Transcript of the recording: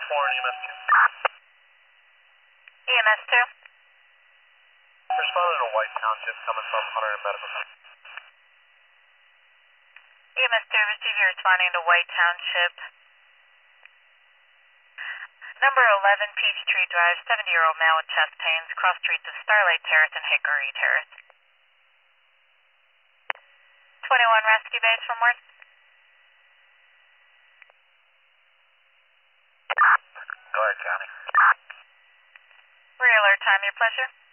EMS 2. EMS 2. Responding to White Township coming from Hunter and Medical Center. EMS 2, receive you responding to White Township. Number 11 Peachtree Drive, 70-year-old male with chest pains, cross streets of Starlight Terrace and Hickory Terrace. 21 Rescue Base from Worth. Go ahead, County. Realer time, your pleasure.